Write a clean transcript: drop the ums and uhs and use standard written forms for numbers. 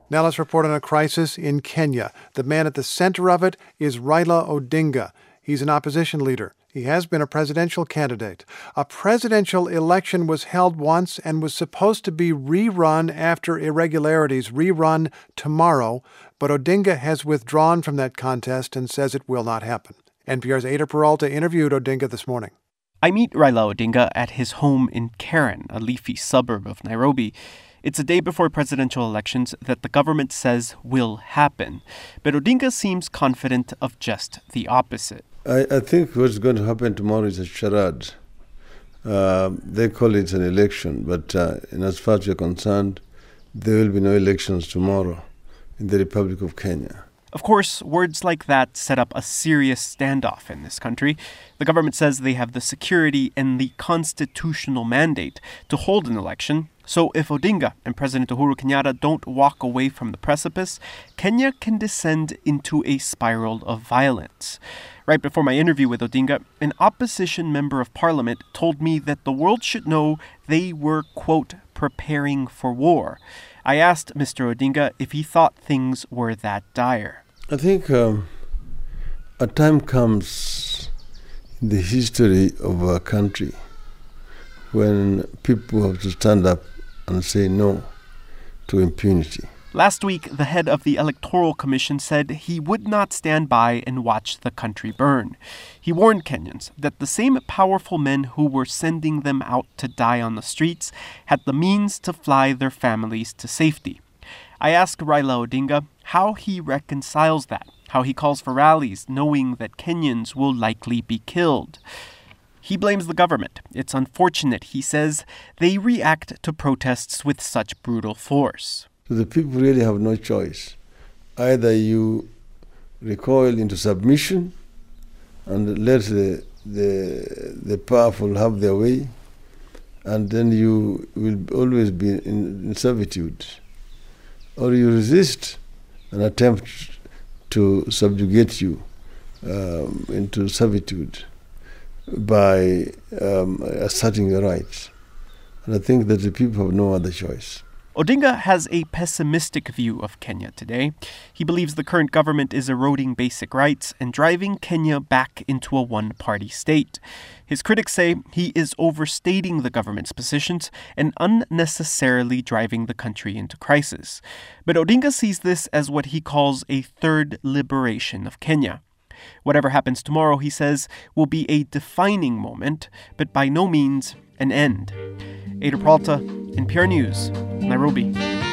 Now let's report on a crisis in Kenya. The man at the center of it is Raila Odinga. He's an opposition leader. He has been a presidential candidate. A presidential election was held once and was supposed to be rerun after irregularities, rerun tomorrow, but Odinga has withdrawn from that contest and says it will not happen. NPR's Ada Peralta interviewed Odinga this morning. I meet Raila Odinga at his home in Karen, a leafy suburb of Nairobi. It's a day before presidential elections that the government says will happen. But Odinga seems confident of just the opposite. I think what's going to happen tomorrow is a charade. They call it an election, but as far as you're concerned, there will be no elections tomorrow in the Republic of Kenya. Of course, words like that set up a serious standoff in this country. The government says they have the security and the constitutional mandate to hold an election. So if Odinga and President Uhuru Kenyatta don't walk away from the precipice, Kenya can descend into a spiral of violence. Right before my interview with Odinga, an opposition member of parliament told me that the world should know they were, quote, preparing for war. I asked Mr. Odinga if he thought things were that dire. I think a time comes in the history of our country when people have to stand up and say no to impunity. Last week, the head of the Electoral Commission said he would not stand by and watch the country burn. He warned Kenyans that the same powerful men who were sending them out to die on the streets had the means to fly their families to safety. I asked Raila Odinga how he reconciles that, how he calls for rallies knowing that Kenyans will likely be killed. He blames the government. It's unfortunate, he says, they react to protests with such brutal force. The people really have no choice. Either you recoil into submission and let the powerful have their way, and then you will always be in servitude. Or you resist and attempt to subjugate you into servitude by asserting your rights. And I think that the people have no other choice. Odinga has a pessimistic view of Kenya today. He believes the current government is eroding basic rights and driving Kenya back into a one-party state. His critics say he is overstating the government's positions and unnecessarily driving the country into crisis. But Odinga sees this as what he calls a third liberation of Kenya. Whatever happens tomorrow, he says, will be a defining moment, but by no means an end. Ada Peralta, NPR News, Nairobi.